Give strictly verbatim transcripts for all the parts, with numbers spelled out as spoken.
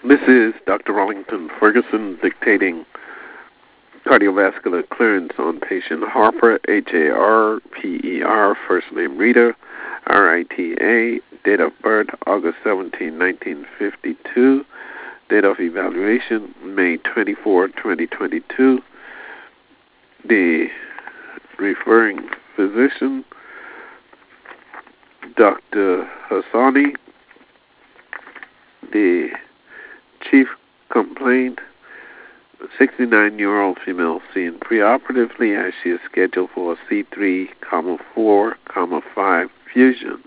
This is Doctor Wellington Ferguson dictating cardiovascular clearance on patient Harper, H A R P E R, first name Rita, R I T A, date of birth August seventeenth, nineteen fifty-two, date of evaluation May twenty-fourth, twenty twenty-two. The referring physician, Doctor Hassani. The chief complaint, sixty-nine-year-old female seen preoperatively as she is scheduled for a C three, four, five fusion.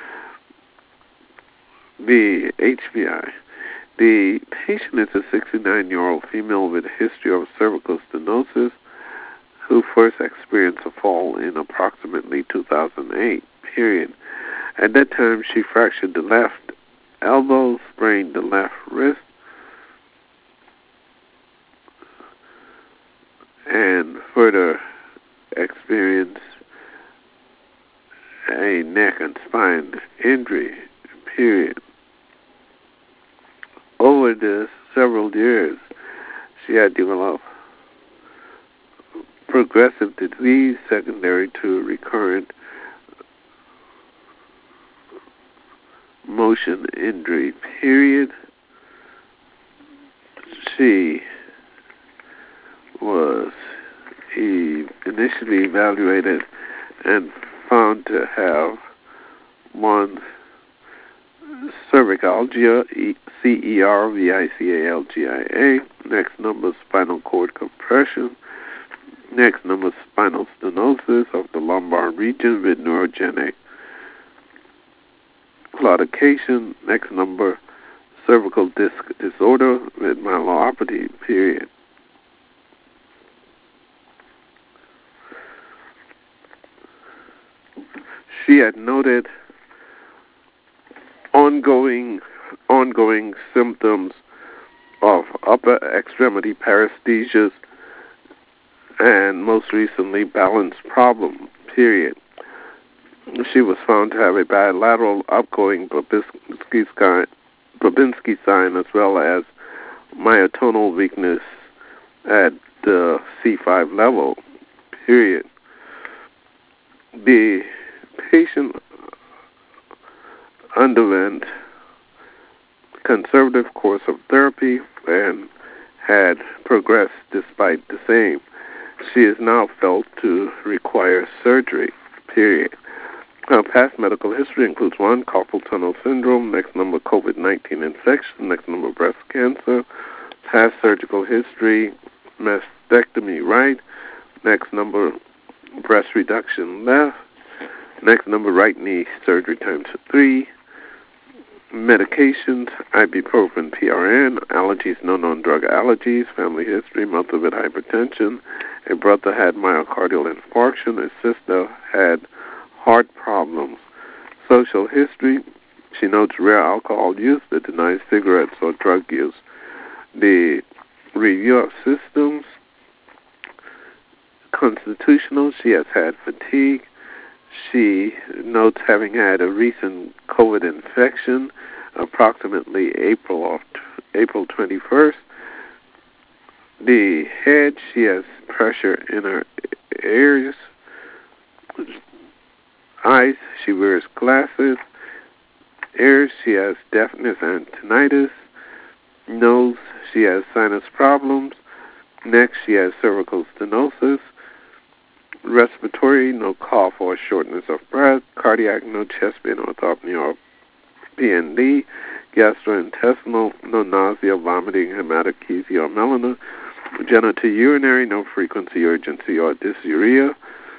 The H B I. The patient is a sixty-nine-year-old female with a history of cervical stenosis who first experienced a fall in approximately two thousand eight, period. At that time, she fractured the left elbow, sprained the left wrist, and further experienced a neck and spine injury, period. Over the several years, she had developed progressive disease secondary to recurrent motion injury, period. She was initially evaluated and found to have one cervicalgia, C E R V I C A L G I A, next number spinal cord compression, next number spinal stenosis of the lumbar region with neurogenic claudication, next number cervical disc disorder with myelopathy, period. She had noted ongoing ongoing symptoms of upper extremity paresthesias and most recently balance problem, period. She was found to have a bilateral upgoing Babinski sign, Babinski sign as well as myotonal weakness at the C five level, period. The patient underwent conservative course of therapy and had progressed despite the same. She is now felt to require surgery, period. Her past medical history includes one, carpal tunnel syndrome, next number COVID nineteen infection, next number breast cancer, past surgical history, mastectomy right, next number breast reduction left, next number right knee surgery times three, medications, ibuprofen P R N, allergies, no known drug allergies, family history, mother with hypertension, a brother had myocardial infarction, a sister had heart problems. Social history, she notes rare alcohol use but denies cigarettes or drug use. The review of systems, constitutional, she has had fatigue. She notes having had a recent COVID infection, approximately April of April twenty-first. The head, she has pressure in her ears. Eyes, she wears glasses. Ears, she has deafness and tinnitus. Nose, she has sinus problems. Neck, she has cervical stenosis. Respiratory, no cough or shortness of breath. Cardiac, no chest pain, orthopnea or P N D. Gastrointestinal, no nausea, vomiting, hematochezia or melena. Genitourinary, no frequency, urgency or dysuria.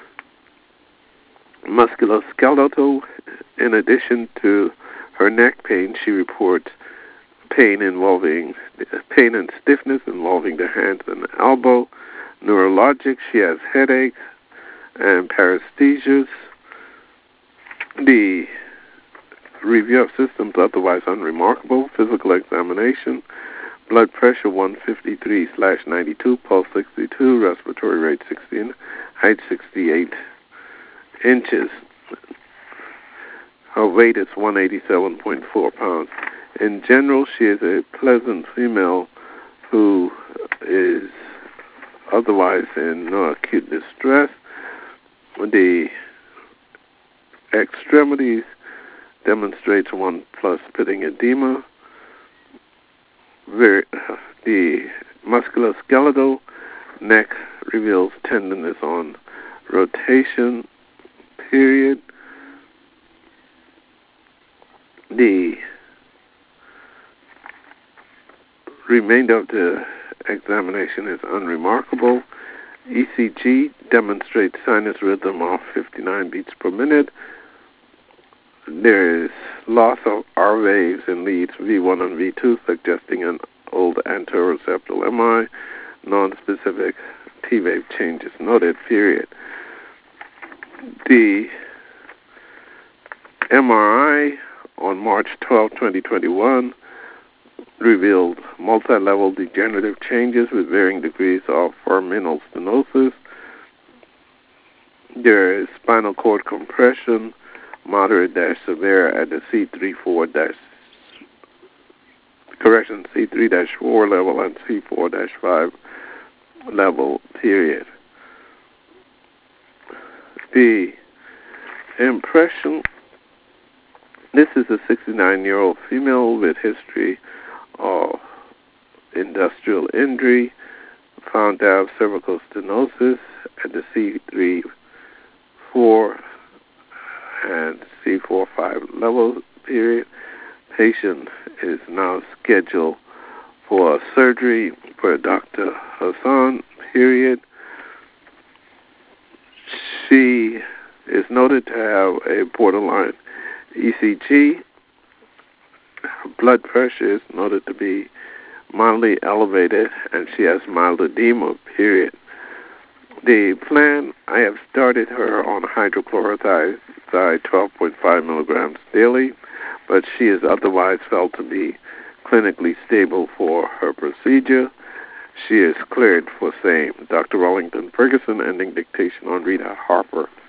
Musculoskeletal, in addition to her neck pain, she reports pain involving pain and stiffness involving the hands and the elbow. Neurologic, she has headaches and paresthesias. The review of systems otherwise unremarkable. Physical examination, blood pressure one fifty-three slash ninety-two, pulse sixty-two, respiratory rate sixteen, height sixty-eight inches. Her weight is one eighty-seven point four pounds. In general, she is a pleasant female who is otherwise in no acute distress. The extremities demonstrates one plus pitting edema. Very, the musculoskeletal neck reveals tenderness on rotation, period. The remainder of the examination is unremarkable. E C G demonstrates sinus rhythm of fifty-nine beats per minute. There is loss of R waves in leads V one and V two, suggesting an old anteroceptal M I. Non-specific T wave changes noted, period. The M R I on March twelfth, twenty twenty-one revealed multi-level degenerative changes with varying degrees of foraminal stenosis. There is spinal cord compression, moderate dash severe at the C three four dash correction C three dash four level and C four dash five level, period. The impression, this is a sixty-nine-year-old female with history of industrial injury, found to have cervical stenosis at the C three four and C four five level, period. Patient is now scheduled for surgery per Doctor Hassan, period. She is noted to have a borderline E C G. Her blood pressure is noted to be mildly elevated, and she has mild edema, period. The plan, I have started her on hydrochlorothiazide twelve point five milligrams daily, but she is otherwise felt to be clinically stable for her procedure. She is cleared for same. Doctor Wellington Ferguson, ending dictation on Rita Harper.